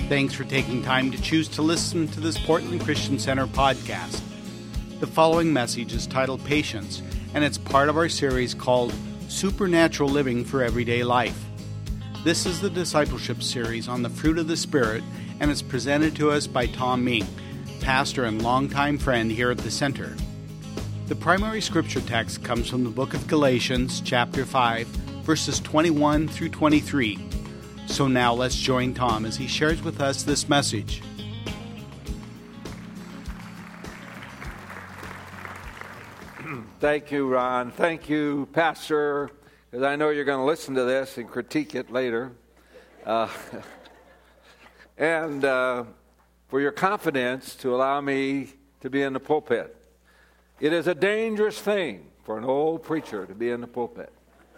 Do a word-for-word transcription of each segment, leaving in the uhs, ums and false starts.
Thanks for taking time to choose to listen to this Portland Christian Center podcast. The following message is titled Patience, and it's part of our series called Supernatural Living for Everyday Life. This is the discipleship series on the fruit of the Spirit, and it's presented to us by Tom Meek, pastor and longtime friend here at the center. The primary scripture text comes from the book of Galatians, chapter five, verses twenty-one through twenty-three. So now let's join Tom as he shares with us this message. Thank you, Ron. Thank you, Pastor, because I know you're going to listen to this and critique it later. Uh, and uh, for your confidence to allow me to be in the pulpit. It is a dangerous thing for an old preacher to be in the pulpit,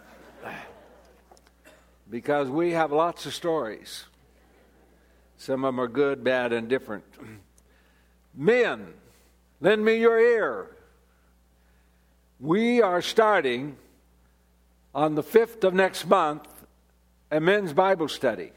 because we have lots of stories. Some of them are good, bad, and different. Men, lend me your ear. We are starting on the fifth of next month a men's Bible study.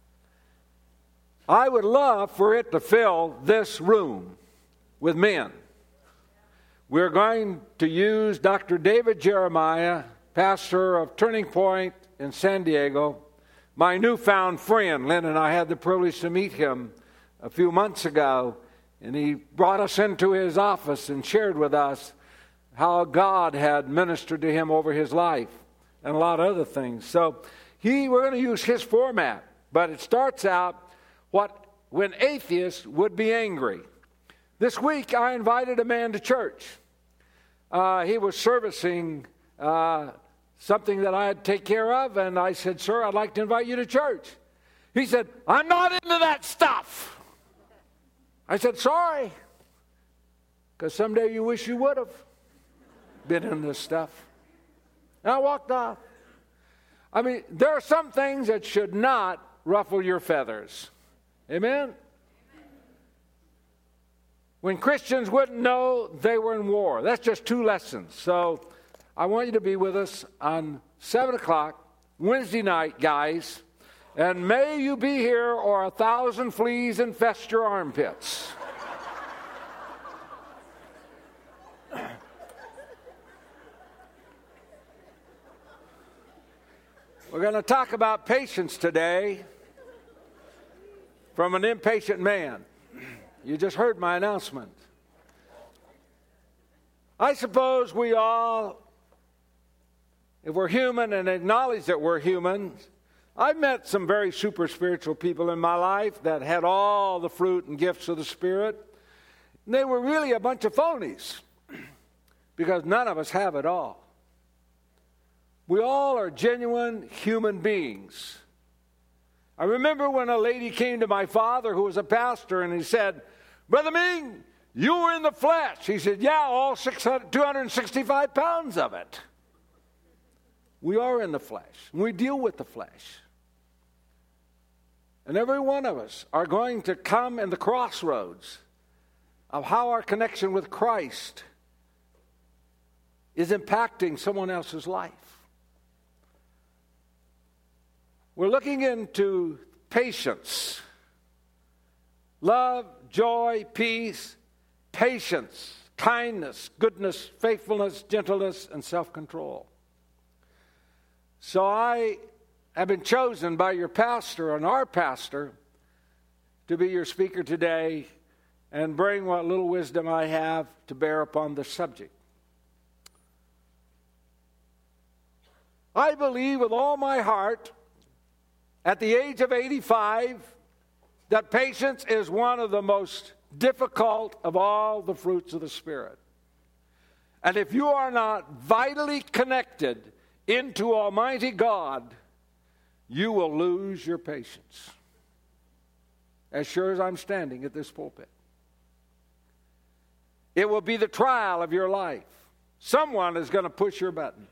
I would love for it to fill this room with men. We're going to use Doctor David Jeremiah, pastor of Turning Point in San Diego, my newfound friend. Lynn and I had the privilege to meet him a few months ago, and he brought us into his office and shared with us how God had ministered to him over his life and a lot of other things. So he, we're going to use his format, but it starts out what when atheists would be angry. This week I invited a man to church. Uh, he was servicing uh, something that I had to take care of, and I said, "Sir, I'd like to invite you to church." He said, "I'm not into that stuff." I said, "Sorry, because someday you wish you would have been in this stuff." And I walked off. I mean, there are some things that should not ruffle your feathers. Amen? When Christians wouldn't know, they were in war. That's just two lessons. So I want you to be with us on seven o'clock Wednesday night, guys. And may you be here or a thousand fleas infest your armpits. We're going to talk about patience today from an impatient man. You just heard my announcement. I suppose we all, if we're human and acknowledge that we're human, I've met some very super spiritual people in my life that had all the fruit and gifts of the Spirit. And they were really a bunch of phonies, because none of us have it all. We all are genuine human beings. I remember when a lady came to my father who was a pastor, and he said, "Brother Ming, you were in the flesh." He said, "Yeah, all six hundred, two hundred sixty-five pounds of it." We are in the flesh. We deal with the flesh. And every one of us are going to come in the crossroads of how our connection with Christ is impacting someone else's life. We're looking into patience, love, joy, peace, patience, kindness, goodness, faithfulness, gentleness, and self-control. So I have been chosen by your pastor and our pastor to be your speaker today and bring what little wisdom I have to bear upon the subject. I believe with all my heart, at the age of eighty-five, that patience is one of the most difficult of all the fruits of the Spirit. And if you are not vitally connected into Almighty God, you will lose your patience. As sure as I'm standing at this pulpit. It will be the trial of your life. Someone is going to push your button.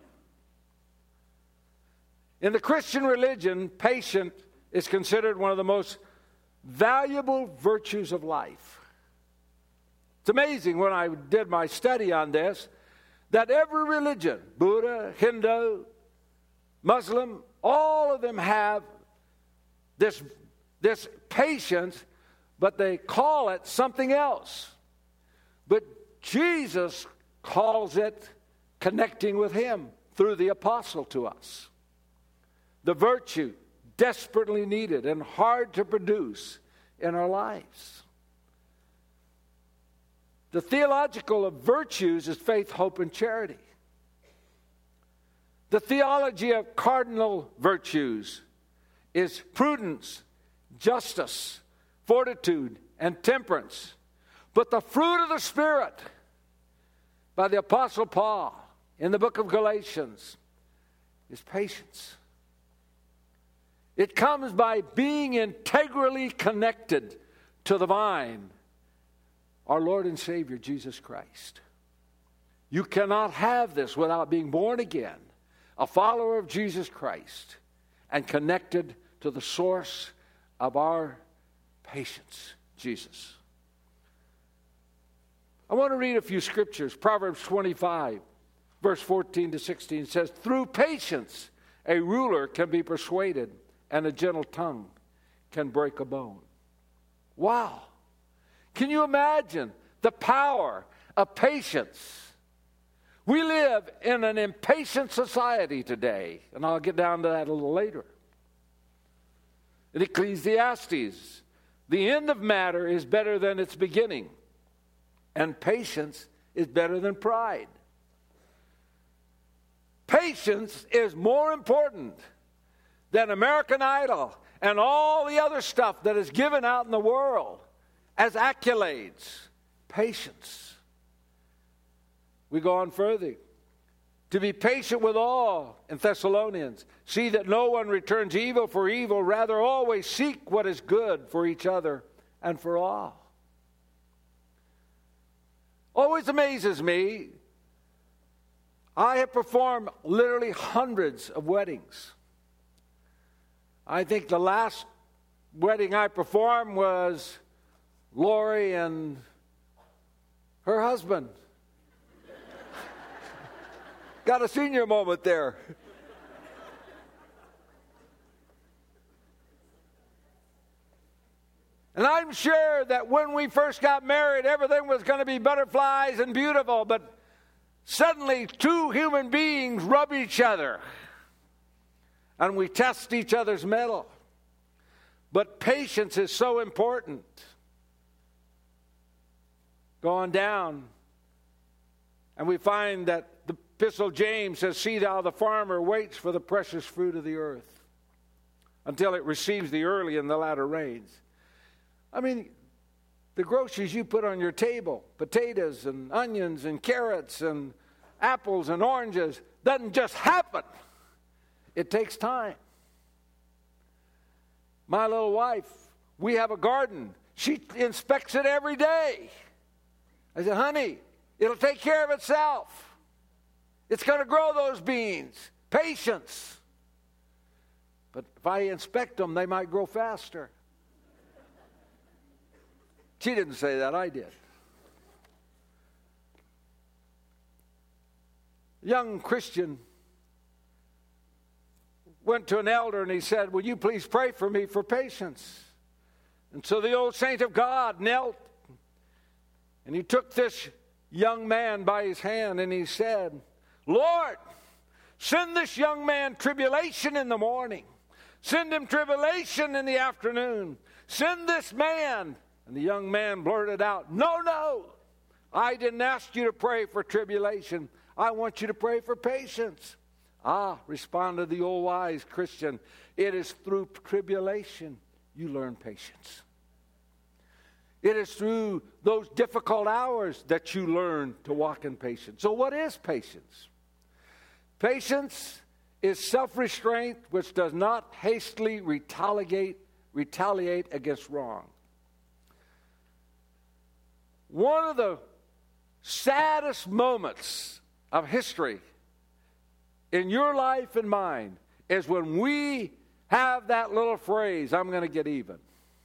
In the Christian religion, patience is considered one of the most valuable virtues of life. It's amazing when I did my study on this, that every religion, Buddha, Hindu, Muslim, all of them have this this patience, but they call it something else. But Jesus calls it connecting with him through the apostle to us. The virtue desperately needed and hard to produce in our lives. The theological of virtues is faith, hope, and charity. The theology of cardinal virtues is prudence, justice, fortitude, and temperance. But the fruit of the Spirit, by the Apostle Paul in the book of Galatians, is patience. It comes by being integrally connected to the vine, our Lord and Savior, Jesus Christ. You cannot have this without being born again, a follower of Jesus Christ, and connected to the source of our patience, Jesus. I want to read a few scriptures. Proverbs twenty-five, verse fourteen to sixteen says, "Through patience a ruler can be persuaded, and a gentle tongue can break a bone." Wow. Can you imagine the power of patience? We live in an impatient society today, and I'll get down to that a little later. In Ecclesiastes, the end of matter is better than its beginning, and patience is better than pride. Patience is more important than American Idol and all the other stuff that is given out in the world as accolades. Patience. We go on further. To be patient with all in Thessalonians. See that no one returns evil for evil. Rather, always seek what is good for each other and for all. Always amazes me. I have performed literally hundreds of weddings. I think the last wedding I performed was Lori and her husband. Got a senior moment there. And I'm sure that when we first got married, everything was going to be butterflies and beautiful, but suddenly two human beings rub each other, and we test each other's mettle. But patience is so important. Go on down, and we find that the Epistle of James says, "See thou the farmer waits for the precious fruit of the earth until it receives the early and the latter rains." I mean, the groceries you put on your table, potatoes and onions and carrots and apples and oranges, doesn't just happen. It takes time. My little wife, we have a garden. She inspects it every day. I said, "Honey, it'll take care of itself. It's going to grow those beans. Patience. But if I inspect them, they might grow faster." She didn't say that, I did. A young Christian went to an elder and he said, "Will you please pray for me for patience?" And so the old saint of God knelt, and he took this young man by his hand and he said, "Lord, send this young man tribulation in the morning. Send him tribulation in the afternoon. Send this man." And the young man blurted out, "No, no, I didn't ask you to pray for tribulation. I want you to pray for patience." "Ah," responded the old wise Christian, "it is through tribulation you learn patience. It is through those difficult hours that you learn to walk in patience." So what is patience? Patience is self-restraint which does not hastily retaliate, retaliate against wrong. One of the saddest moments of history in your life and mine is when we have that little phrase, "I'm going to get even."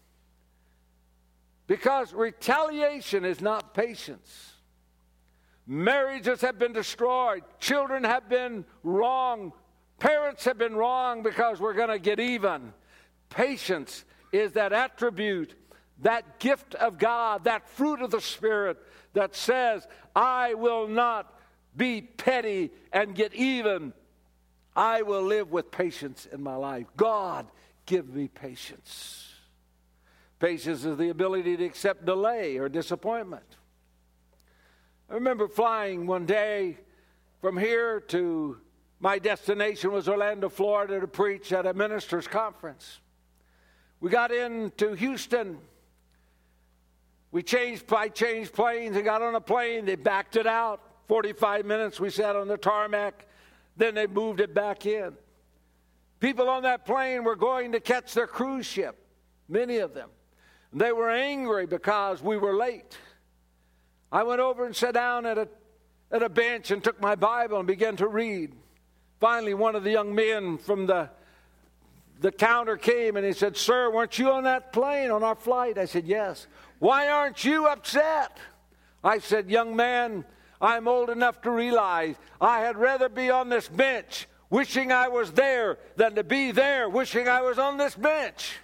Because retaliation is not patience. Marriages have been destroyed. Children have been wrong. Parents have been wrong because we're going to get even. Patience is that attribute, that gift of God, that fruit of the Spirit that says, I will not be petty and get even. I will live with patience in my life. God, give me patience. Patience is the ability to accept delay or disappointment. I remember flying one day from here to my destination was Orlando, Florida, to preach at a ministers' conference. We got into Houston. We changed, I changed planes and got on a plane. They backed it out. forty-five minutes we sat on the tarmac. Then they moved it back in. People on that plane were going to catch their cruise ship, many of them. They were angry because we were late. I went over and sat down at a, at a bench and took my Bible and began to read. Finally, one of the young men from the, the counter came and he said, Sir, weren't you on that plane on our flight? I said, yes. Why aren't you upset? I said, young man, I'm old enough to realize I had rather be on this bench wishing I was there than to be there wishing I was on this bench.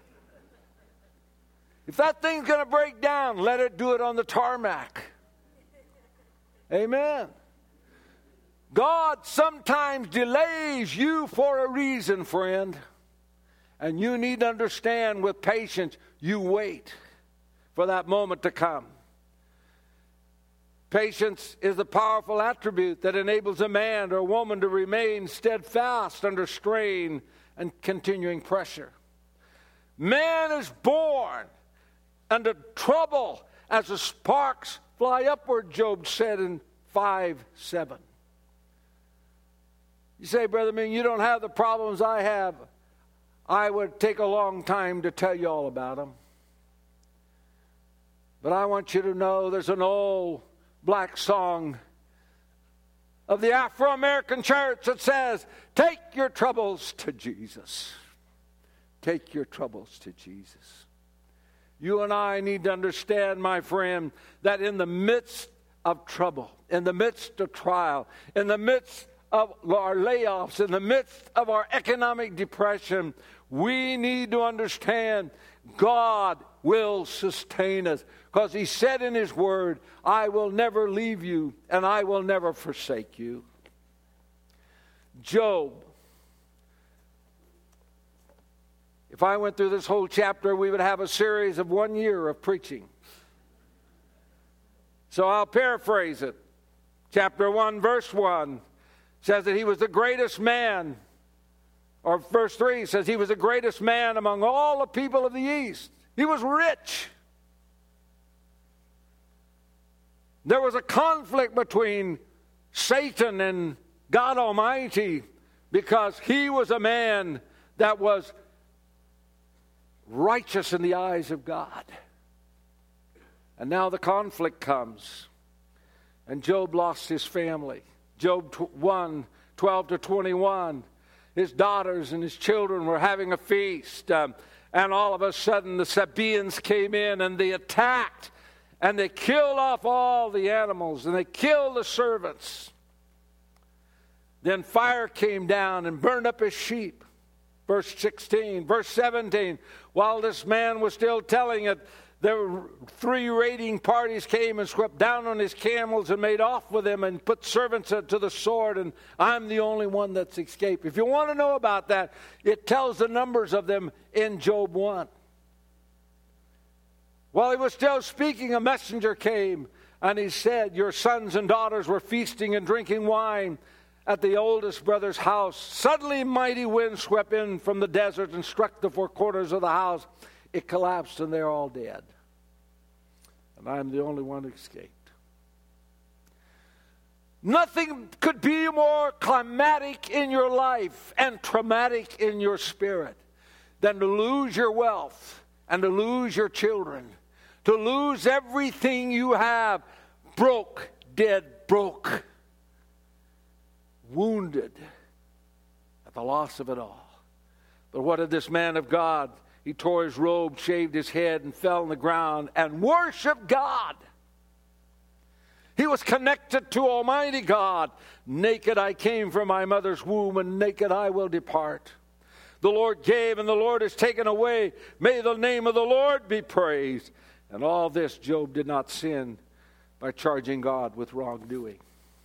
If that thing's going to break down, let it do it on the tarmac. Amen. God sometimes delays you for a reason, friend. And you need to understand with patience, you wait for that moment to come. Patience is a powerful attribute that enables a man or a woman to remain steadfast under strain and continuing pressure. Man is born under trouble as the sparks fly upward, Job said in five seven. You say, Brother Ming, you don't have the problems I have. I would take a long time to tell you all about them. But I want you to know there's an old black song of the Afro-American church that says, take your troubles to Jesus. Take your troubles to Jesus. You and I need to understand, my friend, that in the midst of trouble, in the midst of trial, in the midst of our layoffs, in the midst of our economic depression, we need to understand God will sustain us. Because He said in His Word, I will never leave you and I will never forsake you. Job. If I went through this whole chapter, we would have a series of one year of preaching. So I'll paraphrase it. Chapter one, verse one says that he was the greatest man. Or verse three says he was the greatest man among all the people of the East. He was rich. There was a conflict between Satan and God Almighty because he was a man that was righteous in the eyes of God. And now the conflict comes. And Job lost his family. Job one, twelve to twenty-one. His daughters and his children were having a feast. Um, and all of a sudden the Sabaeans came in and they attacked. And they killed off all the animals. And they killed the servants. Then fire came down and burned up his sheep. Verse sixteen. Verse seventeen. While this man was still telling it, there were three raiding parties came and swept down on his camels and made off with him and put servants to the sword, and I'm the only one that's escaped. If you want to know about that, it tells the numbers of them in Job one. While he was still speaking, a messenger came, and he said, your sons and daughters were feasting and drinking wine at the oldest brother's house. Suddenly mighty wind swept in from the desert and struck the four corners of the house. It collapsed and they're all dead. And I'm the only one who escaped. Nothing could be more climatic in your life and traumatic in your spirit than to lose your wealth and to lose your children. To lose everything you have. Broke, dead, broke. Wounded at the loss of it all. But what did this man of God? He tore his robe, shaved his head, and fell on the ground and worshiped God. He was connected to Almighty God. Naked I came from my mother's womb, and naked I will depart. The Lord gave, and the Lord has taken away. May the name of the Lord be praised. And all this, Job did not sin by charging God with wrongdoing.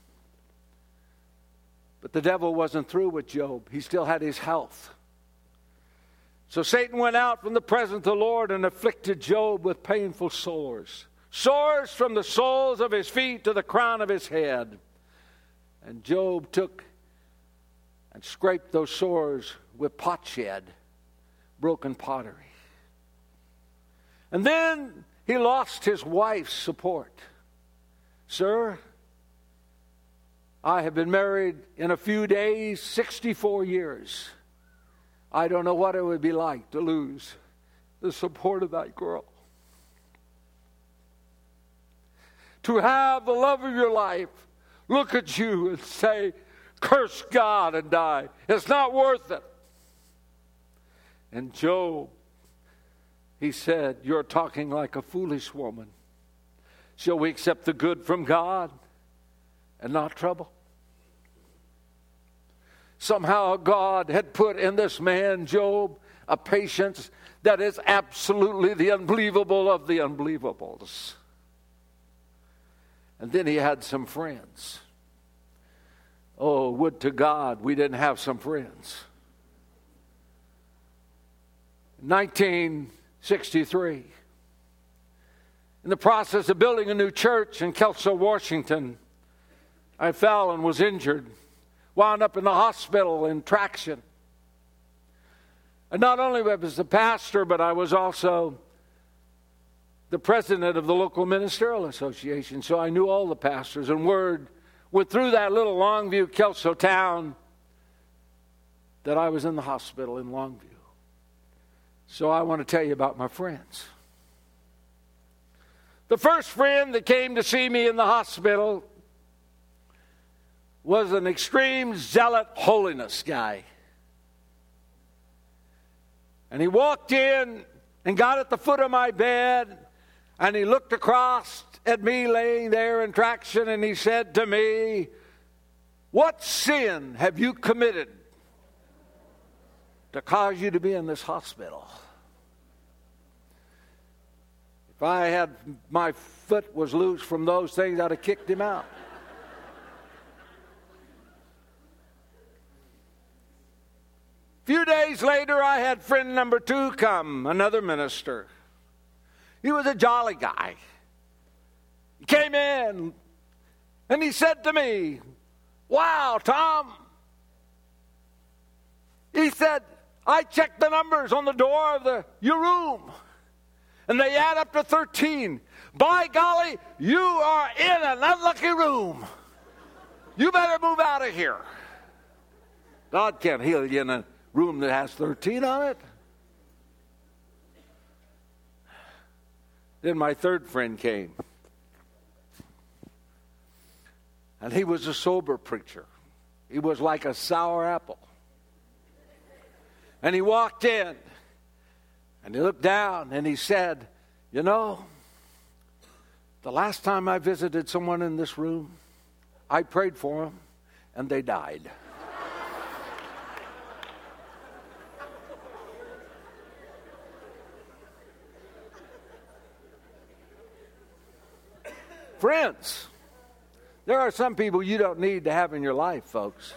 But the devil wasn't through with Job. He still had his health. So Satan went out from the presence of the Lord and afflicted Job with painful sores. Sores from the soles of his feet to the crown of his head. And Job took and scraped those sores with potsherd, broken pottery. And then he lost his wife's support. Sir, I have been married in a few days, sixty-four years. I don't know what it would be like to lose the support of that girl. To have the love of your life look at you and say, curse God and die. It's not worth it. And Job, he said, you're talking like a foolish woman. Shall we accept the good from God and not trouble? Somehow God had put in this man, Job, a patience that is absolutely the unbelievable of the unbelievables. And then he had some friends. Oh, would to God we didn't have some friends. nineteen sixty-three, in the process of building a new church in Kelso, Washington, I fell and was injured, wound up in the hospital in traction. And not only was the pastor, but I was also the president of the local ministerial association, so I knew all the pastors, and word went through that little Longview, Kelso town that I was in the hospital in Longview. So I want to tell you about my friends. The first friend that came to see me in the hospital was an extreme zealot holiness guy. And he walked in and got at the foot of my bed, and he looked across at me laying there in traction, and he said to me, what sin have you committed to cause you to be in this hospital? If I had, my foot was loose from those things, I'd have kicked him out. A few days later, I had friend number two come, another minister. He was a jolly guy. He came in and he said to me, wow, Tom. He said, I checked the numbers on the door of the your room, and they add up to thirteen. By golly, you are in an unlucky room. You better move out of here. God can't heal you in a room that has thirteen on it. Then my third friend came. And he was a sober preacher. He was like a sour apple. And he walked in, and he looked down, and he said, you know, the last time I visited someone in this room, I prayed for them, and they died. Friends, there are some people you don't need to have in your life, folks.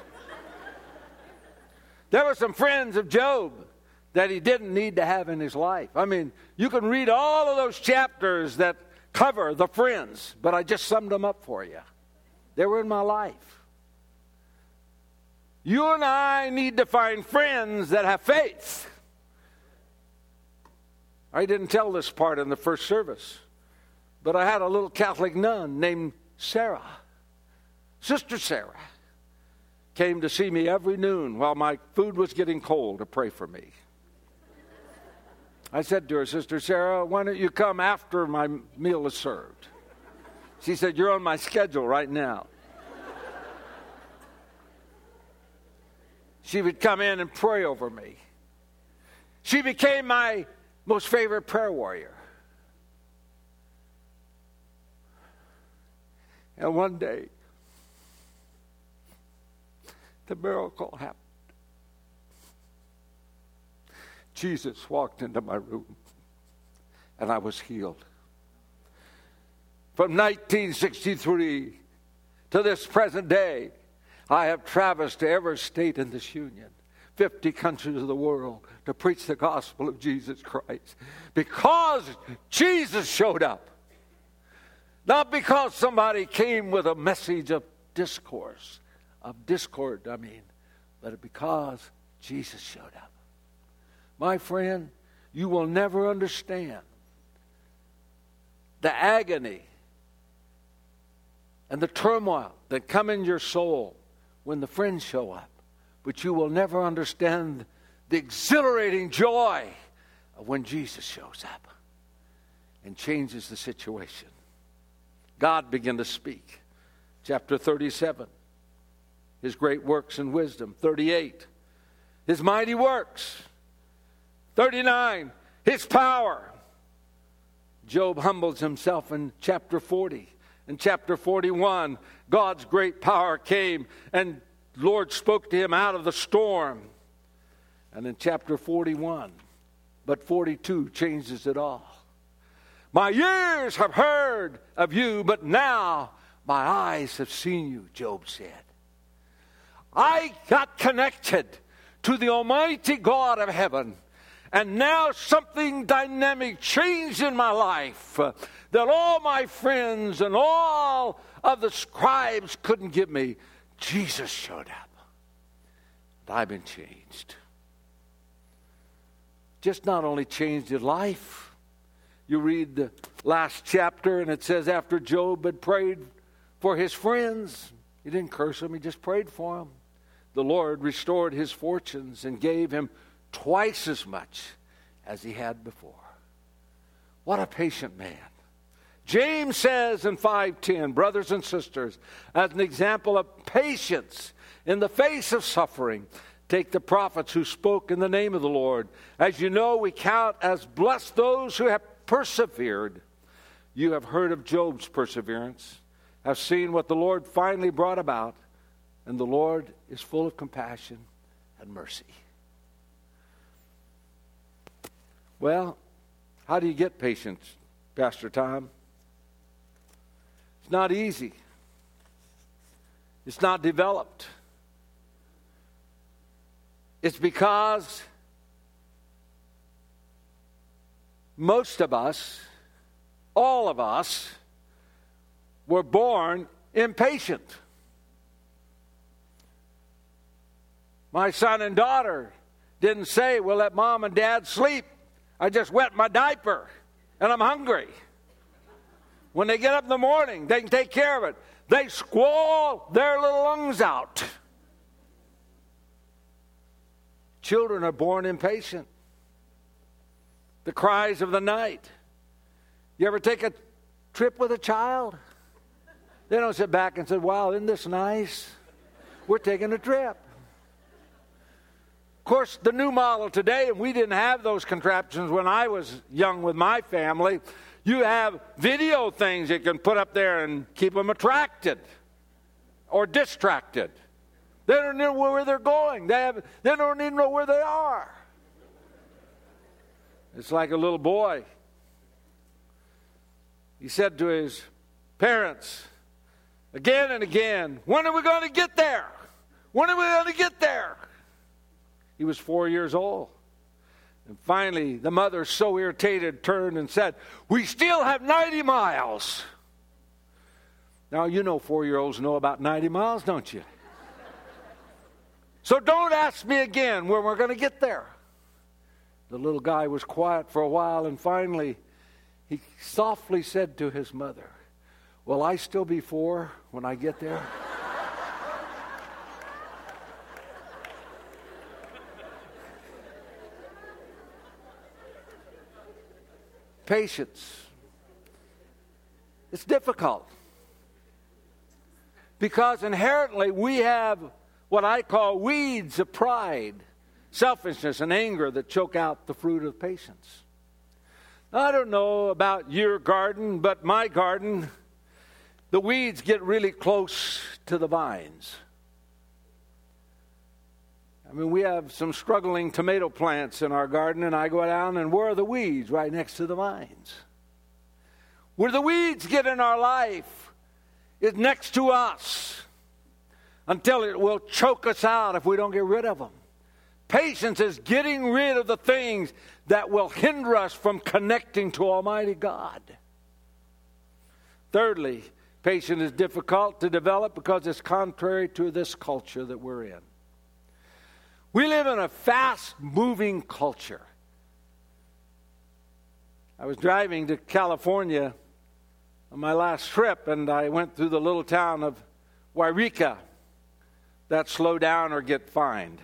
There were some friends of Job that he didn't need to have in his life. I mean, you can read all of those chapters that cover the friends, but I just summed them up for you. They were in my life. You and I need to find friends that have faith. I didn't tell this part in the first service, but I had a little Catholic nun named Sarah. Sister Sarah came to see me every noon while my food was getting cold to pray for me. I said to her, Sister Sarah, why don't you come after my meal is served? She said, you're on my schedule right now. She would come in and pray over me. She became my most favorite prayer warrior. And one day, the miracle happened. Jesus walked into my room, and I was healed. From nineteen sixty-three to this present day, I have traversed to every state in this union, fifty countries of the world, to preach the gospel of Jesus Christ. Because Jesus showed up. Not because somebody came with a message of discourse, of discord, I mean, but because Jesus showed up. My friend, you will never understand the agony and the turmoil that come in your soul when the friends show up. But you will never understand the exhilarating joy of when Jesus shows up and changes the situation. God began to speak. Chapter thirty-seven, his great works and wisdom. thirty-eight, his mighty works. thirty-nine, his power. Job humbles himself in chapter forty. In chapter forty-one, God's great power came and the Lord spoke to him out of the storm. And in chapter forty-one, but forty-two changes it all. My ears have heard of you, but now my eyes have seen you, Job said. I got connected to the Almighty God of heaven, and now something dynamic changed in my life uh, that all my friends and all of the scribes couldn't give me. Jesus showed up. And I've been changed. Just not only changed his life. You read the last chapter and it says after Job had prayed for his friends, he didn't curse them, he just prayed for them. The Lord restored his fortunes and gave him twice as much as he had before. What a patient man. James says in five ten, brothers and sisters, as an example of patience in the face of suffering, take the prophets who spoke in the name of the Lord. As you know, we count as blessed those who have persevered. You have heard of Job's perseverance, have seen what the Lord finally brought about, and the Lord is full of compassion and mercy. Well, how do you get patience, Pastor Tom? It's not easy. It's not developed. It's because most of us, all of us, were born impatient. My son and daughter didn't say, well, let mom and dad sleep. I just wet my diaper and I'm hungry. When they get up in the morning, they can take care of it. They squall their little lungs out. Children are born impatient. The cries of the night. You ever take a trip with a child? They don't sit back and say, wow, isn't this nice? We're taking a trip. Of course, the new model today, and we didn't have those contraptions when I was young with my family, you have video things you can put up there and keep them attracted or distracted. They don't know where they're going. They, have, they don't even know where they are. It's like a little boy. He said to his parents again and again, when are we going to get there? When are we going to get there? He was four years old. And finally, the mother, so irritated, turned and said, we still have ninety miles. Now, you know four-year-olds know about ninety miles, don't you? So don't ask me again when we're going to get there. The little guy was quiet for a while, and finally, he softly said to his mother, will I still be four when I get there? Patience. It's difficult. Because inherently we have what I call weeds of pride, selfishness, and anger that choke out the fruit of patience. Now, I don't know about your garden, but my garden, the weeds get really close to the vines. I mean, we have some struggling tomato plants in our garden, and I go down and where are the weeds? Right next to the vines. Where the weeds get in our life is next to us until it will choke us out if we don't get rid of them. Patience is getting rid of the things that will hinder us from connecting to Almighty God. Thirdly, patience is difficult to develop because it's contrary to this culture that we're in. We live in a fast-moving culture. I was driving to California on my last trip, and I went through the little town of Wairika. That slow down or get fined.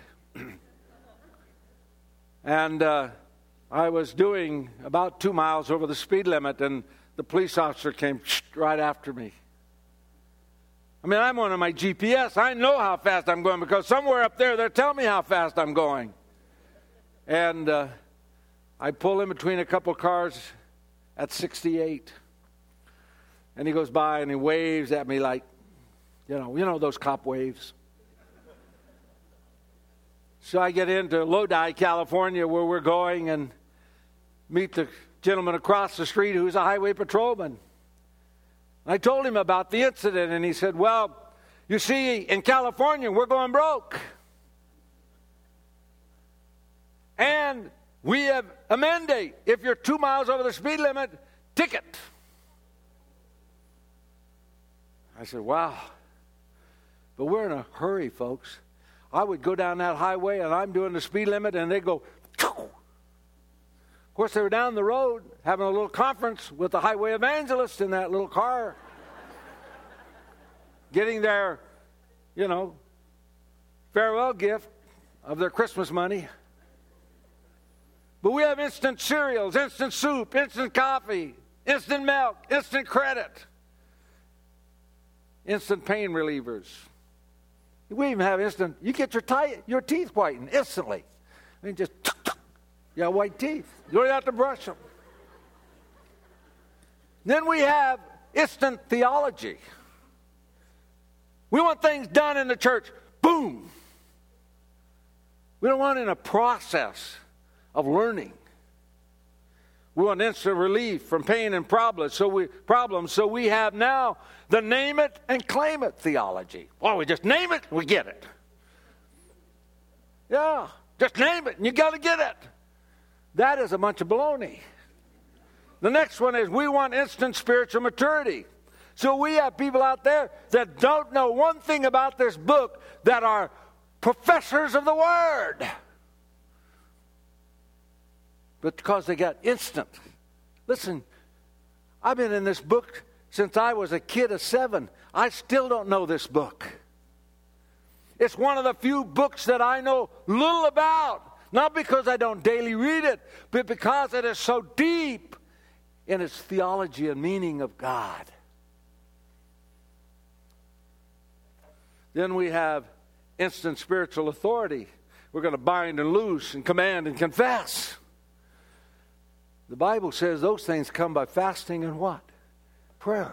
And uh, I was doing about two miles over the speed limit, and the police officer came right after me. I mean, I'm on my G P S. I know how fast I'm going because somewhere up there, they're telling me how fast I'm going. And uh, I pull in between a couple cars at sixty-eight. And he goes by and he waves at me like, you know, you know those cop waves. So I get into Lodi, California, where we're going, and meet the gentleman across the street who's a highway patrolman. I told him about the incident, and he said, well, you see, in California, we're going broke. And we have a mandate. If you're two miles over the speed limit, ticket. I said, wow. But we're in a hurry, folks. I would go down that highway, and I'm doing the speed limit, and they go, Phew! Of course, they were down the road having a little conference with the highway evangelist in that little car. Getting their, you know, farewell gift of their Christmas money. But we have instant cereals, instant soup, instant coffee, instant milk, instant credit, instant pain relievers. We even have instant, you get your, tie, your teeth whitened instantly. I mean, just, you got white teeth. You don't have to brush them. Then we have instant theology. We want things done in the church. Boom. We don't want it in a process of learning. We want instant relief from pain and problems. So we problems. So we have now the name it and claim it theology. Well, we just name it, we get it. Yeah, just name it and you got to get it. That is a bunch of baloney. The next one is we want instant spiritual maturity. So we have people out there that don't know one thing about this book that are professors of the Word. But because they got instant. Listen, I've been in this book since I was a kid of seven. I still don't know this book. It's one of the few books that I know little about. Not because I don't daily read it, but because it is so deep in its theology and meaning of God. Then we have instant spiritual authority. We're going to bind and loose and command and confess. The Bible says those things come by fasting and what? Prayer.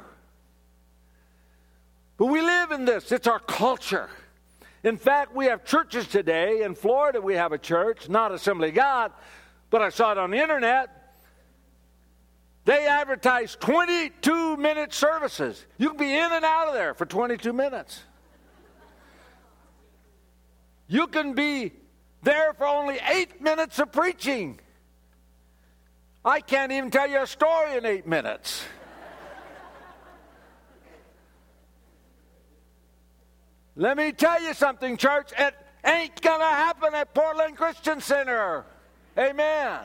But we live in this. It's our culture. In fact, we have churches today. In Florida, we have a church, not Assembly of God, but I saw it on the internet. They advertise twenty-two minute services. You can be in and out of there for twenty-two minutes. You can be there for only eight minutes of preaching. I can't even tell you a story in eight minutes. Let me tell you something, church. It ain't going to happen at Portland Christian Center. Amen.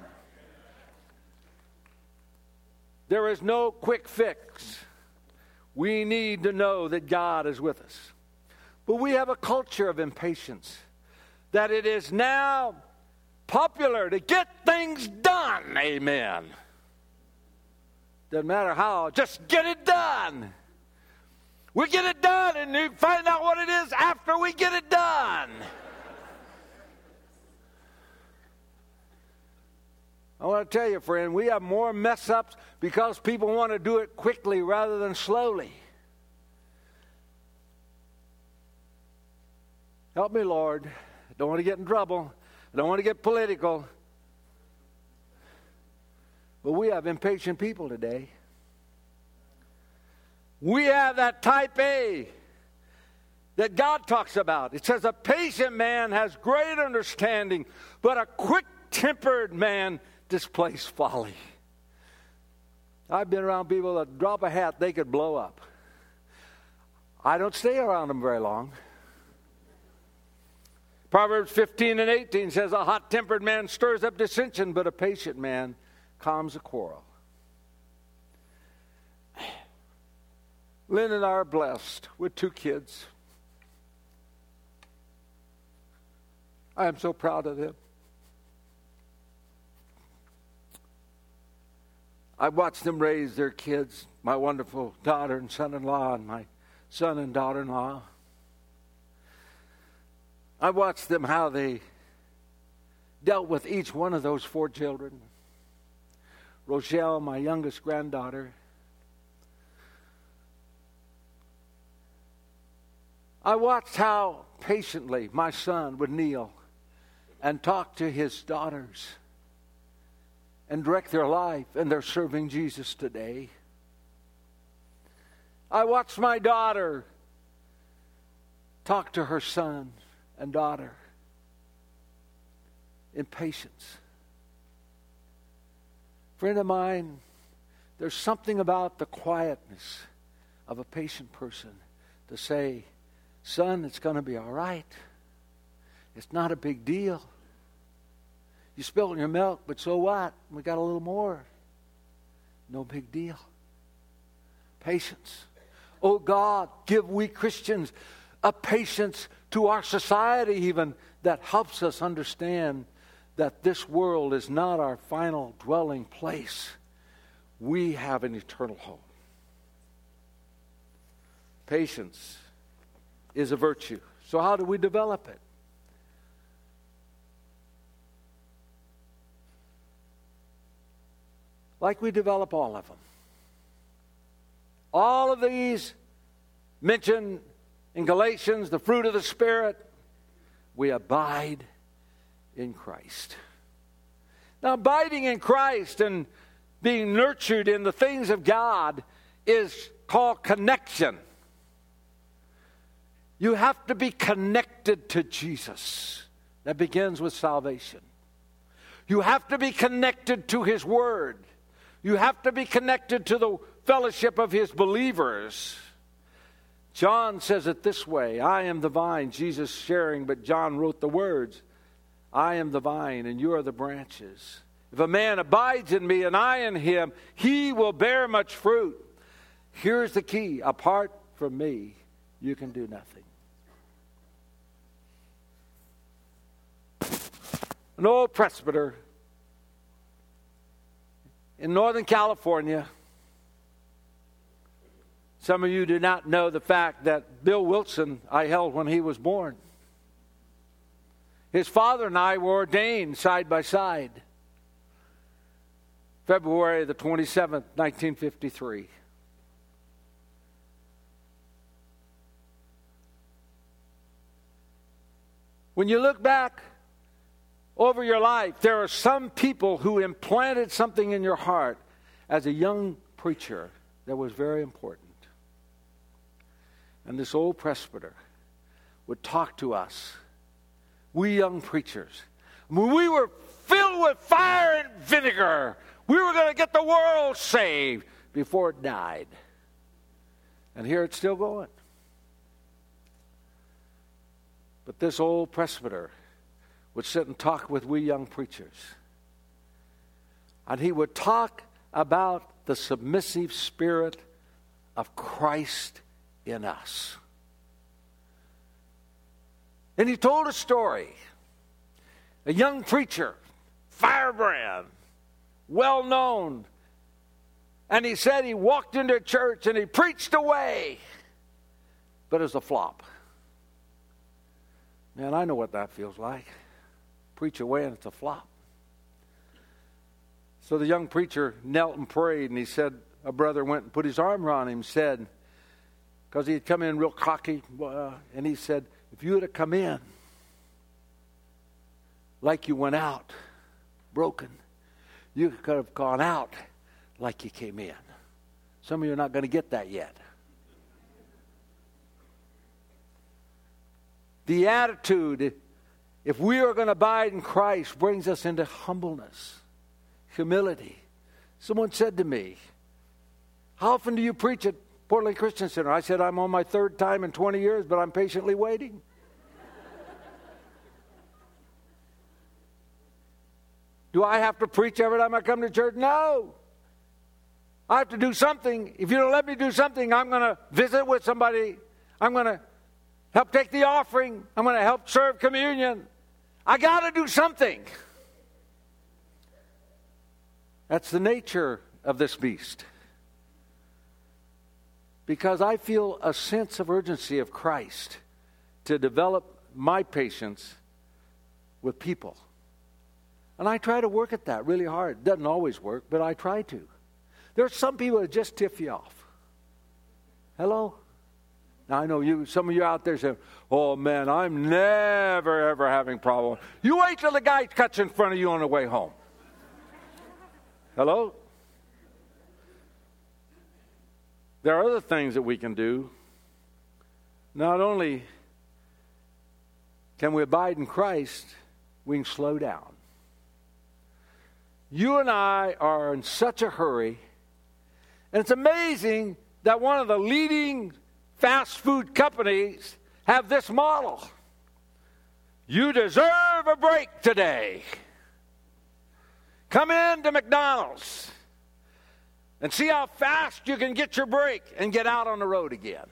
There is no quick fix. We need to know that God is with us. But we have a culture of impatience. That it is now popular to get things done. Amen. Doesn't matter how, just get it done. We get it done and you find out what it is after we get it done. I want to tell you, friend, we have more mess ups because people want to do it quickly rather than slowly. Help me, Lord, I don't want to get in trouble. I don't want to get political. But we have impatient people today. We have that type A that God talks about. It says a patient man has great understanding, but a quick-tempered man displays folly. I've been around people that drop a hat, they could blow up. I don't stay around them very long. Proverbs fifteen and eighteen says, a hot-tempered man stirs up dissension, but a patient man calms a quarrel. Lynn and I are blessed with two kids. I am so proud of them. I watched them raise their kids, my wonderful daughter and son-in-law and my son and daughter-in-law. I watched them, how they dealt with each one of those four children. Rochelle, my youngest granddaughter. I watched how patiently my son would kneel and talk to his daughters and direct their life, and they're serving Jesus today. I watched my daughter talk to her son and daughter in patience. Friend of mine, there's something about the quietness of a patient person to say, son, it's going to be all right. It's not a big deal. You spilled your milk, but so what? We got a little more. No big deal. Patience. Oh God, give we Christians a patience to our society even that helps us understand that this world is not our final dwelling place. We have an eternal home. Patience is a virtue. So how do we develop it? Like we develop all of them. All of these mentioned in Galatians, the fruit of the Spirit, we abide in Christ. Now, abiding in Christ and being nurtured in the things of God is called connection. You have to be connected to Jesus. That begins with salvation. You have to be connected to His Word. You have to be connected to the fellowship of His believers. John says it this way, I am the vine, Jesus sharing, but John wrote the words, I am the vine and you are the branches. If a man abides in me and I in him, he will bear much fruit. Here's the key, apart from me, you can do nothing. An old presbyter in Northern California. Some of you do not know the fact that Bill Wilson I held when he was born. His father and I were ordained side by side. February the twenty-seventh, nineteen fifty-three. When you look back over your life, there are some people who implanted something in your heart as a young preacher that was very important. And this old presbyter would talk to us, we young preachers. When we were filled with fire and vinegar, we were going to get the world saved before it died. And here it's still going. But this old presbyter would sit and talk with we young preachers. And he would talk about the submissive spirit of Christ in us. And he told a story. A young preacher, firebrand, well known. And he said he walked into a church and he preached away. But it was a flop. Man, I know what that feels like. Preach away and it's a flop. So the young preacher knelt and prayed, and he said, a brother went and put his arm around him and said, because he had come in real cocky, uh, and he said, if you would have come in like you went out broken. You could have gone out like you came in. Some of you are not going to get that yet. The attitude, if we are going to abide in Christ, brings us into humbleness, humility. Someone said to me, how often do you preach at Portland Christian Center? I said, I'm on my third time in twenty years, but I'm patiently waiting. Do I have to preach every time I come to church? No. I have to do something. If you don't let me do something, I'm going to visit with somebody. I'm going to help take the offering. I'm going to help serve communion. I got to do something. That's the nature of this beast. Because I feel a sense of urgency of Christ to develop my patience with people. And I try to work at that really hard. It doesn't always work, but I try to. There are some people that just tiff you off. Hello? Now, I know you. Some of you out there say, oh, man, I'm never, ever having problems. You wait till the guy cuts in front of you on the way home. Hello? There are other things that we can do. Not only can we abide in Christ, we can slow down. You and I are in such a hurry, and it's amazing that one of the leading fast food companies have this model. You deserve a break today. Come in to McDonald's and see how fast you can get your break and get out on the road again.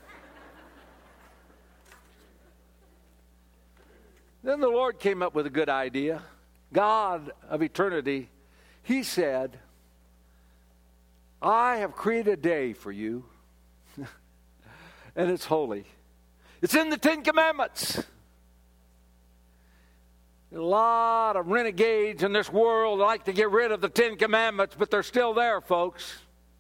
Then the Lord came up with a good idea. God of eternity, He said, I have created a day for you, and it's holy. It's in the Ten Commandments. A lot of renegades in this world like to get rid of the Ten Commandments, but they're still there, folks.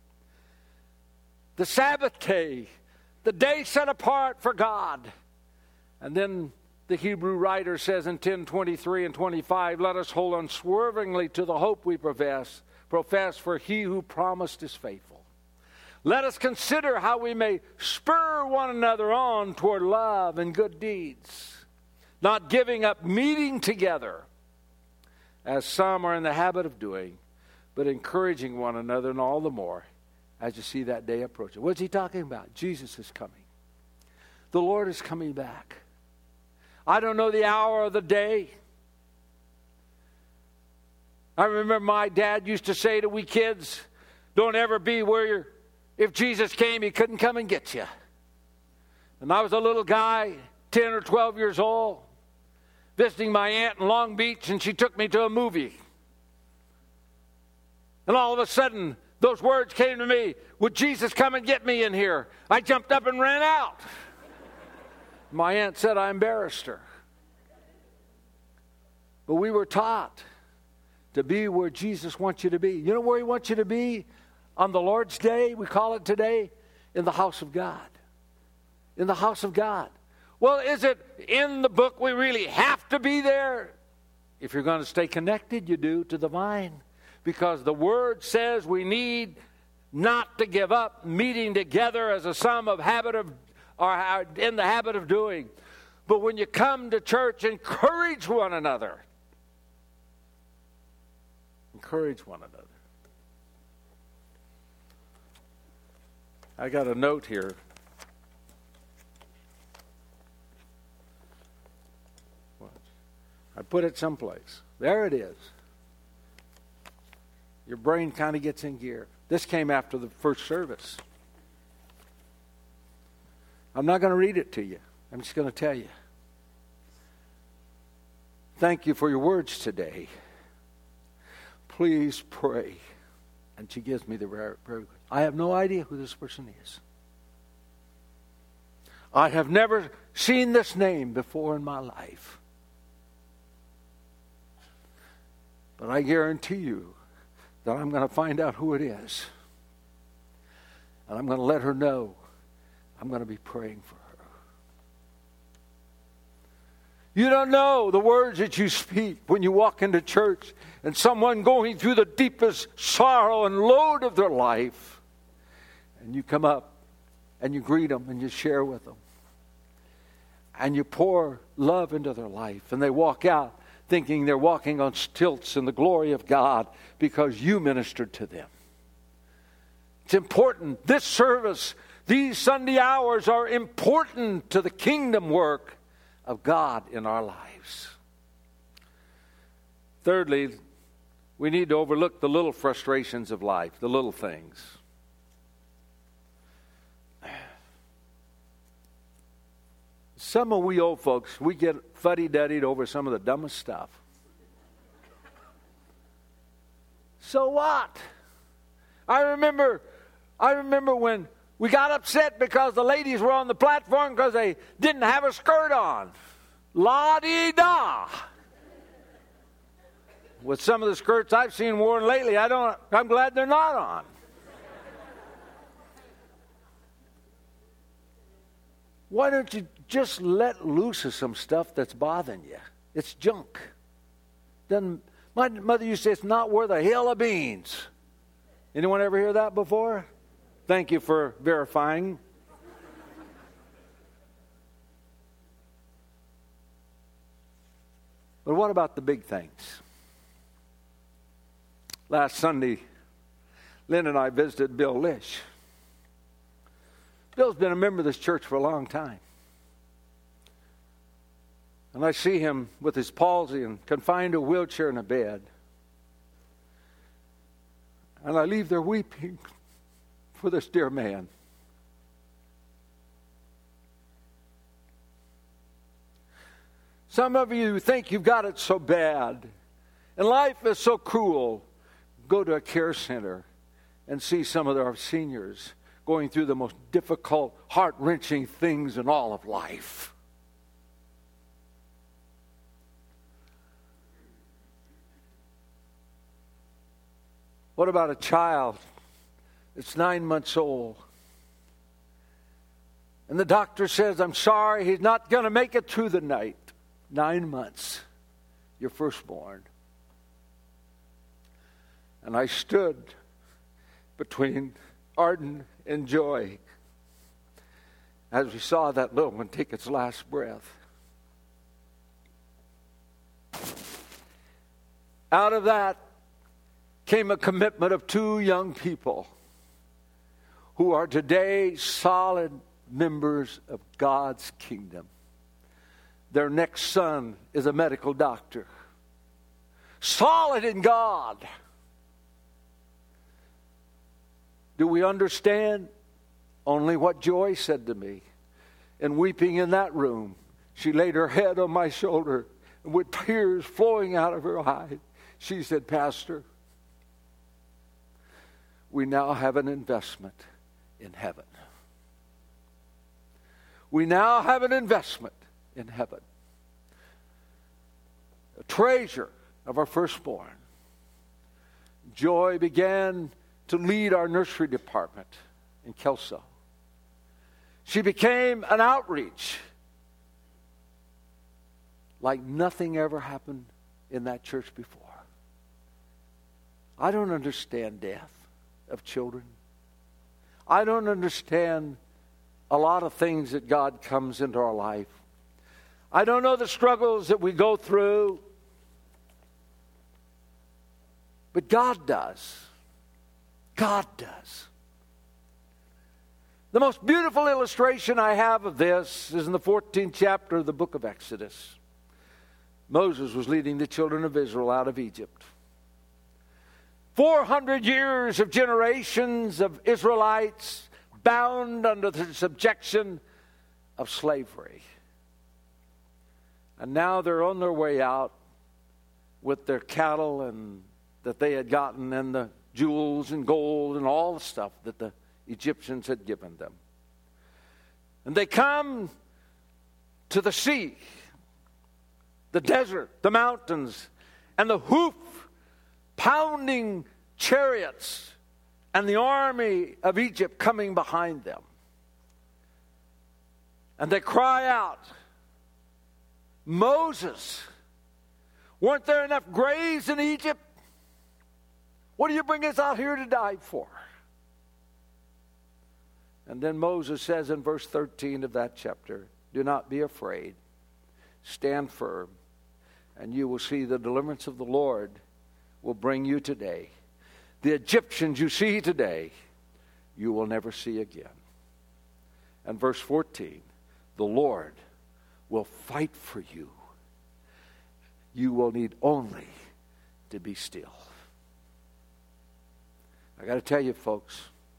The Sabbath day, the day set apart for God. And then the Hebrew writer says in ten twenty-three and twenty-five, let us hold unswervingly to the hope we profess, profess, for he who promised is faithful. Let us consider how we may spur one another on toward love and good deeds, not giving up meeting together, as some are in the habit of doing, but encouraging one another, and all the more as you see that day approaching. What's he talking about? Jesus is coming. The Lord is coming back. I don't know the hour of the day. I remember my dad used to say to we kids, don't ever be where you're, if Jesus came, he couldn't come and get you. And I was a little guy, ten or twelve years old, visiting my aunt in Long Beach, and she took me to a movie. And all of a sudden, those words came to me, would Jesus come and get me in here? I jumped up and ran out. My aunt said I embarrassed her. But we were taught to be where Jesus wants you to be. You know where he wants you to be? On the Lord's Day, we call it today, in the house of God. In the house of God. Well, is it in the book we really have to be there? If you're going to stay connected, you do, to the vine. Because the Word says we need not to give up meeting together as a sum of habit of, or in the habit of doing. But when you come to church, encourage one another. Encourage one another. I got a note here. I put it someplace. There it is. Your brain kind of gets in gear. This came after the first service. I'm not going to read it to you. I'm just going to tell you. Thank you for your words today. Please pray. And she gives me the prayer. I have no idea who this person is. I have never seen this name before in my life. But I guarantee you that I'm going to find out who it is. And I'm going to let her know I'm going to be praying for her. You don't know the words that you speak when you walk into church and someone going through the deepest sorrow and load of their life. And you come up and you greet them and you share with them. And you pour love into their life. And they walk out thinking they're walking on stilts in the glory of God because you ministered to them. It's important. This service, these Sunday hours are important to the kingdom work of God in our lives. Thirdly, we need to overlook the little frustrations of life, the little things. Some of we old folks, we get fuddy-duddied over some of the dumbest stuff. So what? I remember, I remember when we got upset because the ladies were on the platform because they didn't have a skirt on. La-dee-da. With some of the skirts I've seen worn lately, I don't, I'm glad they're not on. Why don't you just let loose of some stuff that's bothering you? It's junk. Doesn't, my mother used to say it's not worth a hill of beans. Anyone ever hear that before? Thank you for verifying. But what about the big things? Last Sunday, Lynn and I visited Bill Lish. Bill's been a member of this church for a long time. And I see him with his palsy and confined to a wheelchair in a bed. And I leave there weeping for this dear man. Some of you think you've got it so bad, and life is so cruel. Go to a care center and see some of our seniors going through the most difficult, heart-wrenching things in all of life. What about a child that's nine months old? And the doctor says, I'm sorry, he's not going to make it through the night. Nine months, your firstborn. And I stood between Arden and Joy as we saw that little one take its last breath. Out of that came a commitment of two young people who are today solid members of God's kingdom. Their next son is a medical doctor, solid in God. Do we understand? Only what Joy said to me. And weeping in that room, she laid her head on my shoulder, and with tears flowing out of her eyes, she said, Pastor, we now have an investment in heaven. We now have an investment in heaven. A treasure of our firstborn. Joy began to lead our nursery department in Kelso. She became an outreach like nothing ever happened in that church before. I don't understand death of children. I don't understand a lot of things that God comes into our life. I don't know the struggles that we go through, but God does. God does. The most beautiful illustration I have of this is in the fourteenth chapter of the book of Exodus. Moses was leading the children of Israel out of Egypt. four hundred years of generations of Israelites bound under the subjection of slavery. And now they're on their way out with their cattle and that they had gotten and the jewels and gold and all the stuff that the Egyptians had given them. And they come to the sea, the desert, the mountains, and the hoof-pounding chariots and the army of Egypt coming behind them. And they cry out, Moses, weren't there enough graves in Egypt? What do you bring us out here to die for? And then Moses says in verse thirteen of that chapter, do not be afraid. Stand firm, and you will see the deliverance of the Lord will bring you today. The Egyptians you see today, you will never see again. And verse fourteen, the Lord will fight for you. You will need only to be still. I got to tell you, folks,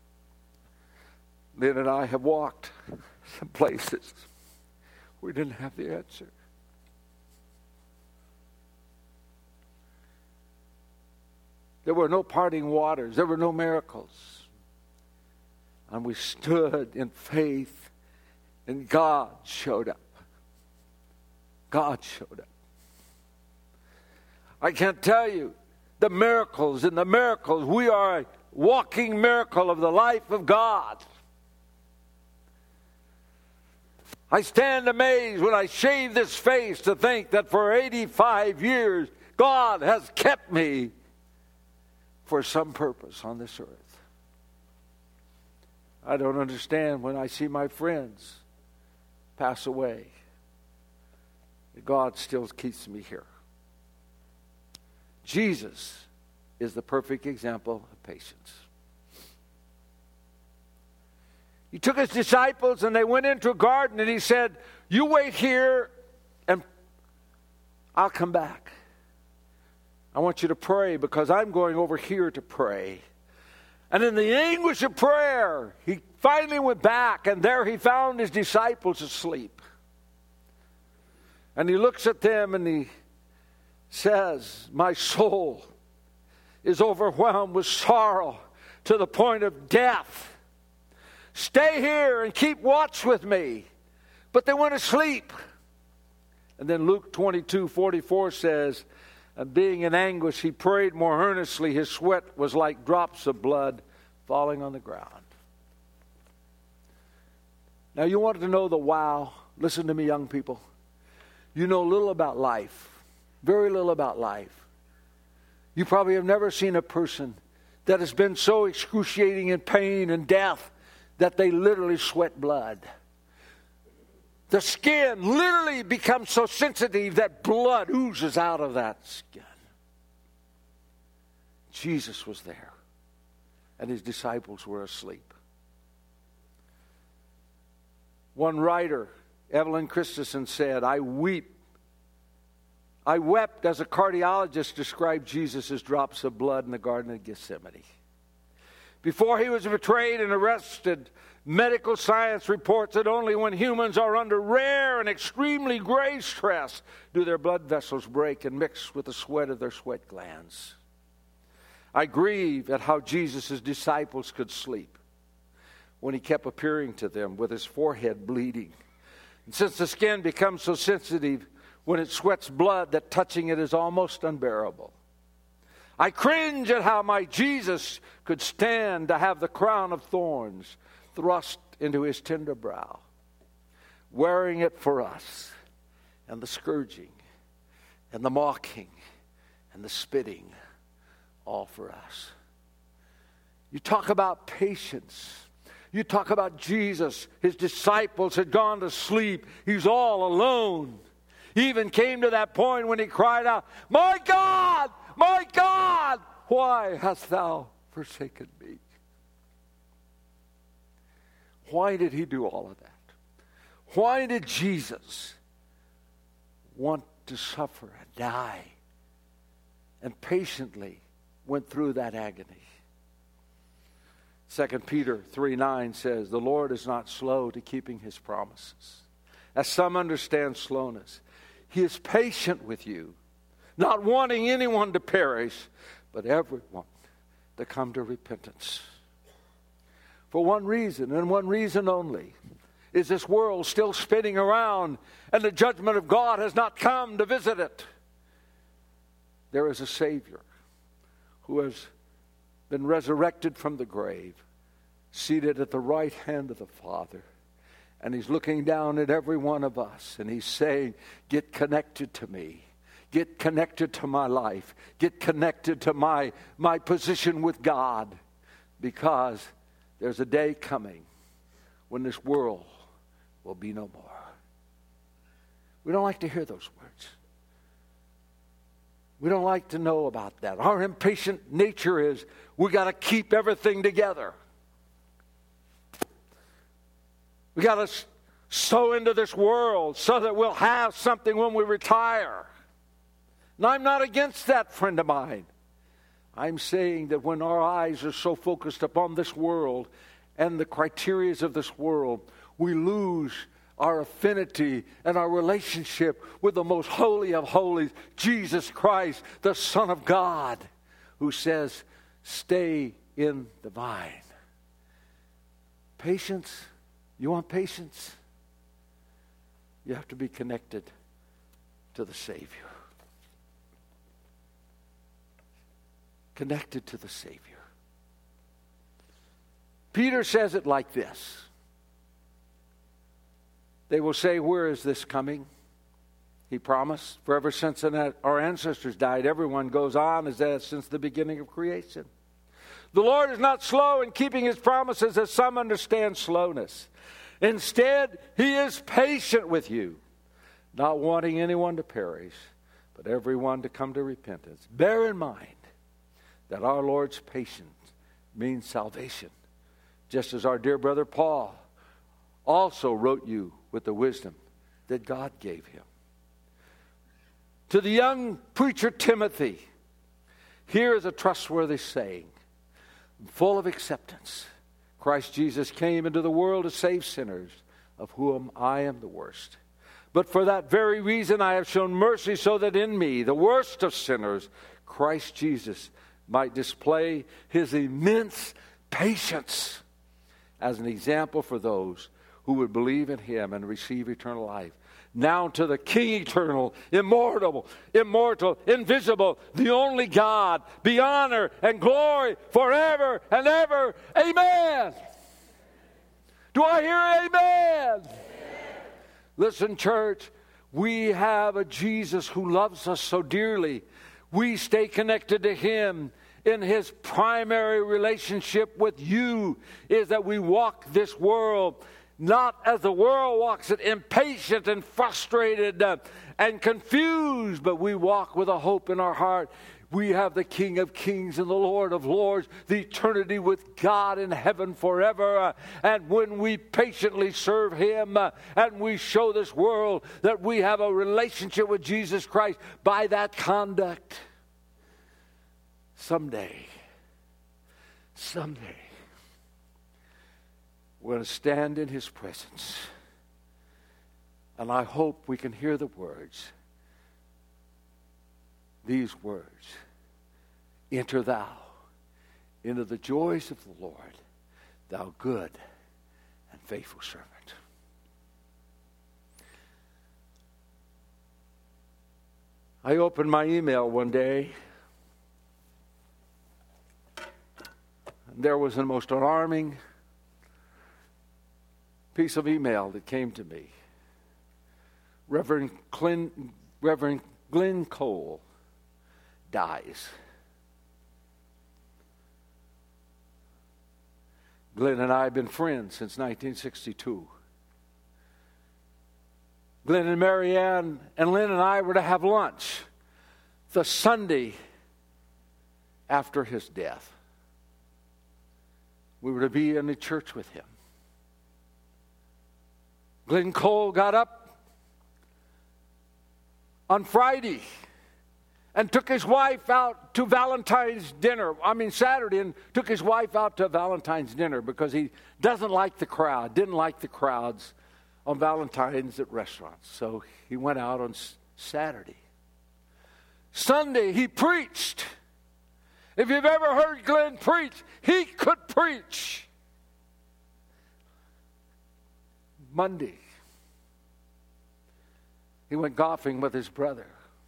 Lynn and I have walked some places we didn't have the answer. There were no parting waters. There were no miracles. And we stood in faith, and God showed up. God showed up. I can't tell you the miracles and the miracles. We are a walking miracle of the life of God. I stand amazed when I shave this face to think that for eighty-five years, God has kept me for some purpose on this earth. I don't understand when I see my friends pass away. God still keeps me here. Jesus is the perfect example of patience. He took his disciples and they went into a garden, and he said, you wait here and I'll come back. I want you to pray because I'm going over here to pray. And in the anguish of prayer, he finally went back, and there he found his disciples asleep. And he looks at them and he says, my soul is overwhelmed with sorrow to the point of death. Stay here and keep watch with me. But they went asleep. And then Luke twenty-two forty-four says, and being in anguish, he prayed more earnestly. His sweat was like drops of blood falling on the ground. Now, you want to know the wow? Listen to me, young people. You know little about life. Very little about life. You probably have never seen a person that has been so excruciating in pain and death that they literally sweat blood. The skin literally becomes so sensitive that blood oozes out of that skin. Jesus was there, and his disciples were asleep. One writer, Evelyn Christensen, said, I weep. I wept as a cardiologist described Jesus as drops of blood in the Garden of Gethsemane. Before he was betrayed and arrested, medical science reports that only when humans are under rare and extremely grave stress do their blood vessels break and mix with the sweat of their sweat glands. I grieve at how Jesus' disciples could sleep when he kept appearing to them with his forehead bleeding. And since the skin becomes so sensitive when it sweats blood that touching it is almost unbearable. I cringe at how my Jesus could stand to have the crown of thorns thrust into his tender brow, wearing it for us, and the scourging, and the mocking, and the spitting, all for us. You talk about patience. You talk about Jesus. His disciples had gone to sleep. He's all alone. He even came to that point when he cried out, my God, my God, why hast thou forsaken me? Why did he do all of that? Why did Jesus want to suffer and die and patiently went through that agony? Second Peter three nine says, the Lord is not slow to keeping his promises, as some understand slowness. He is patient with you, not wanting anyone to perish, but everyone to come to repentance. For one reason, and one reason only, is this world still spinning around, and the judgment of God has not come to visit it. There is a Savior who has been resurrected from the grave, seated at the right hand of the Father, And he's looking down at every one of us, and he's saying, get connected to me. Get connected to my life. Get connected to my, my position with God. Because there's a day coming when this world will be no more. We don't like to hear those words. We don't like to know about that. Our impatient nature is we got to keep everything together. We got to sow into this world so that we'll have something when we retire. And I'm not against that, friend of mine. I'm saying that when our eyes are so focused upon this world and the criterias of this world, we lose our affinity and our relationship with the most holy of holies, Jesus Christ, the Son of God, who says, stay in the vine. Patience. You want patience? You have to be connected to the Savior. Connected to the Savior. Peter says it like this. They will say, where is this coming? He promised, for ever since our ancestors died, everyone goes on as that since the beginning of creation. The Lord is not slow in keeping his promises, as some understand slowness. Instead, he is patient with you, not wanting anyone to perish, but everyone to come to repentance. Bear in mind that our Lord's patience means salvation, just as our dear brother Paul also wrote you with the wisdom that God gave him. To the young preacher Timothy, here is a trustworthy saying, full of acceptance. Christ Jesus came into the world to save sinners, of whom I am the worst. But for that very reason I have shown mercy, so that in me, the worst of sinners, Christ Jesus might display his immense patience as an example for those who would believe in him and receive eternal life. Now to the King eternal, immortal, immortal, invisible, the only God, be honor and glory forever and ever. Amen. Do I hear amen? Amen. Listen, church, we have a Jesus who loves us so dearly. We stay connected to him in his primary relationship with you is that we walk this world not as the world walks it, impatient and frustrated uh, and confused, but we walk with a hope in our heart. We have the King of Kings and the Lord of Lords, the eternity with God in heaven forever. Uh, and when we patiently serve him uh, and we show this world that we have a relationship with Jesus Christ by that conduct, someday, someday, we're going to stand in his presence. And I hope we can hear the words. These words. Enter thou into the joys of the Lord, thou good and faithful servant. I opened my email one day. And there was the most alarming piece of email that came to me. Reverend Glenn, Reverend Glenn Cole dies. Glenn and I have been friends since nineteen sixty-two. Glenn and Marianne and Lynn and I were to have lunch the Sunday after his death. We were to be in the church with him. Glenn Cole got up on Friday and took his wife out to Valentine's dinner. I mean Saturday, and took his wife out to Valentine's dinner because he doesn't like the crowd, didn't like the crowds on Valentine's at restaurants. So he went out on Saturday. Sunday, he preached. If you've ever heard Glenn preach, he could preach. Monday, he went golfing with his brother.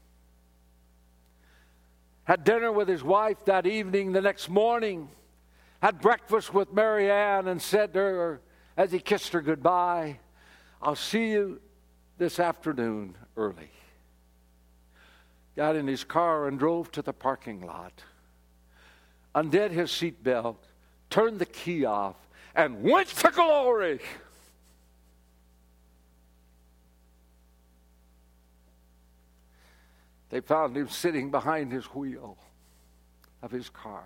Had dinner with his wife that evening. The next morning, had breakfast with Marianne and said to her, as he kissed her goodbye, I'll see you this afternoon early. Got in his car and drove to the parking lot, undid his seatbelt, turned the key off, and went to glory. They found him sitting behind his wheel of his car.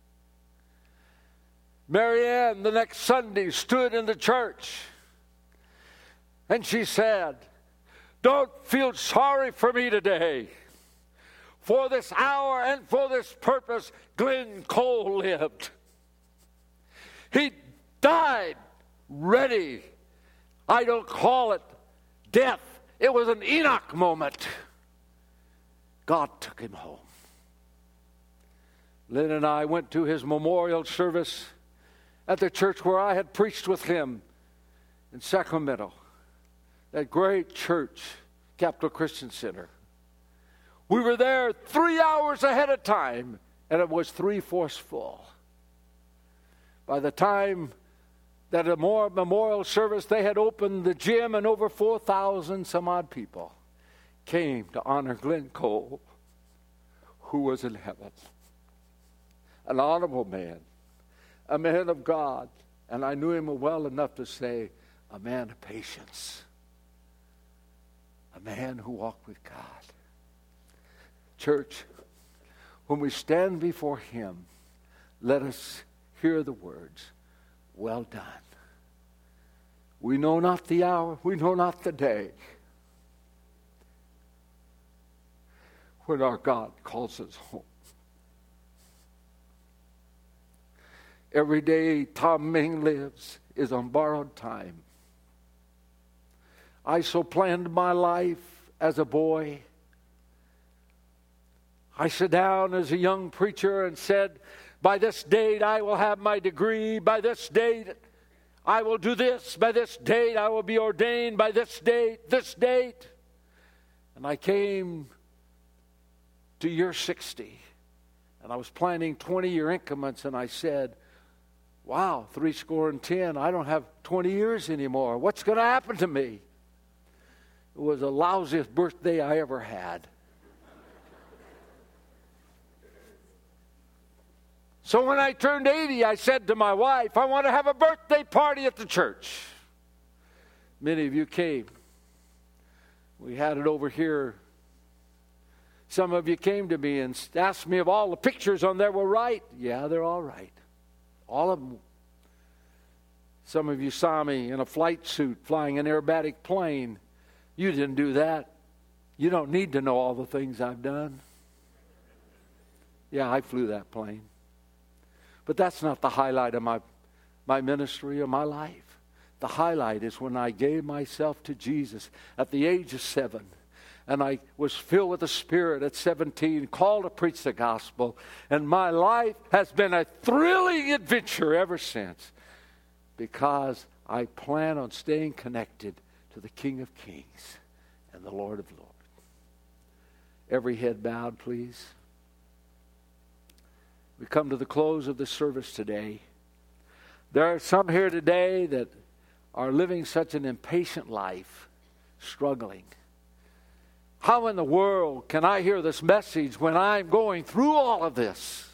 Marianne, the next Sunday, stood in the church, and she said, "Don't feel sorry for me today. For this hour and for this purpose, Glenn Cole lived. He died ready. I don't call it death. It was an Enoch moment. God took him home." Lynn and I went to his memorial service at the church where I had preached with him in Sacramento, that great church, Capital Christian Center. We were there three hours ahead of time, and it was three-fourths full. By the time that a more memorial service, they had opened the gym, and over four thousand some odd people came to honor Glenn Cole, who was in heaven. An honorable man, a man of God, and I knew him well enough to say, a man of patience, a man who walked with God. Church, when we stand before him, let us hear the words, "Well done." We know not the hour, we know not the day, when our God calls us home. Every day Tom Ming lives is on borrowed time. I so planned my life as a boy. I sat down as a young preacher and said, by this date I will have my degree, by this date I will do this, by this date I will be ordained, by this date, this date. And I came to year sixty, and I was planning twenty-year increments, and I said, wow, three score and ten, I don't have twenty years anymore. What's going to happen to me? It was the lousiest birthday I ever had. So when I turned eighty, I said to my wife, I want to have a birthday party at the church. Many of you came. We had it over here. Some of you came to me and asked me if all the pictures on there were right. Yeah, they're all right. All of them. Some of you saw me in a flight suit flying an aerobatic plane. You didn't do that. You don't need to know all the things I've done. Yeah, I flew that plane. But that's not the highlight of my, my ministry or my life. The highlight is when I gave myself to Jesus at the age of seven. And I was filled with the Spirit at seventeen, called to preach the gospel. And my life has been a thrilling adventure ever since, because I plan on staying connected to the King of Kings and the Lord of Lords. Every head bowed, please. We come to the close of the service today. There are some here today that are living such an impatient life, struggling. How in the world can I hear this message when I'm going through all of this?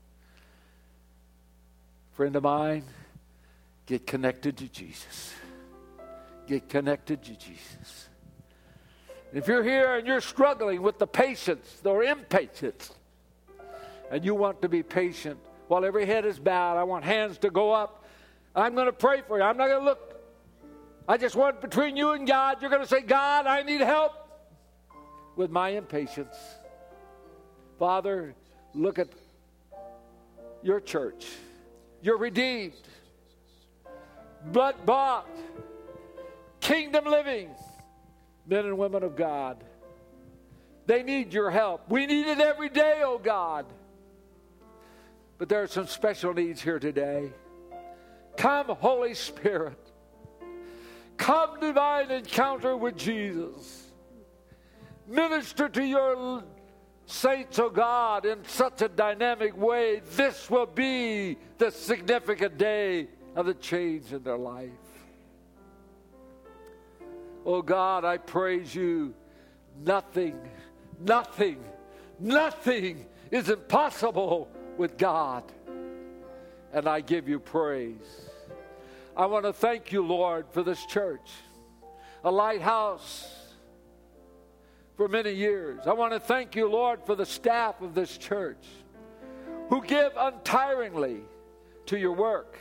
Friend of mine, get connected to Jesus. Get connected to Jesus. If you're here and you're struggling with the patience or impatience, and you want to be patient, while every head is bowed, I want hands to go up. I'm going to pray for you. I'm not going to look. I just want between you and God, you're going to say, God, I need help with my impatience. Father, look at your church. You're redeemed, blood-bought, kingdom living men and women of God. They need your help. We need it every day, oh God. But there are some special needs here today. Come, Holy Spirit. Come, divine encounter with Jesus. Minister to your saints, oh God, in such a dynamic way. This will be the significant day of the change in their life. Oh God, I praise you. Nothing, nothing, nothing is impossible with God. And I give you praise. I want to thank you, Lord, for this church, a lighthouse for many years. I want to thank you, Lord, for the staff of this church who give untiringly to your work.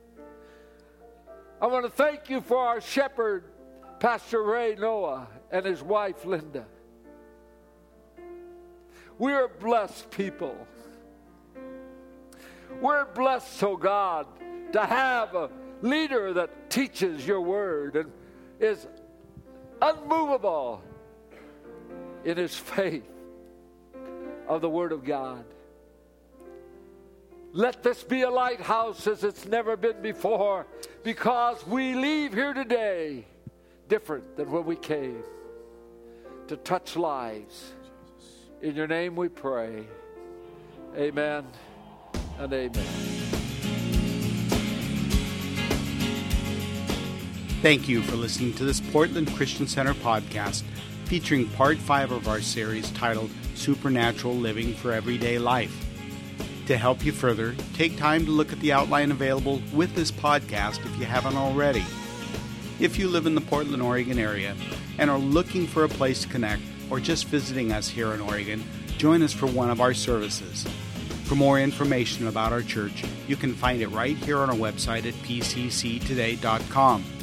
I want to thank you for our shepherd, Pastor Ray Noah, and his wife, Linda. We're blessed people. We're blessed, oh God, to have a leader that teaches your word and is unmovable in his faith of the word of God. Let this be a lighthouse as it's never been before, because we leave here today different than when we came, to touch lives. In your name we pray. Amen and amen. Thank you for listening to this Portland Christian Center podcast featuring part five of our series titled Supernatural Living for Everyday Life. To help you further, take time to look at the outline available with this podcast if you haven't already. If you live in the Portland, Oregon area and are looking for a place to connect or just visiting us here in Oregon, join us for one of our services. For more information about our church, you can find it right here on our website at p c c today dot com.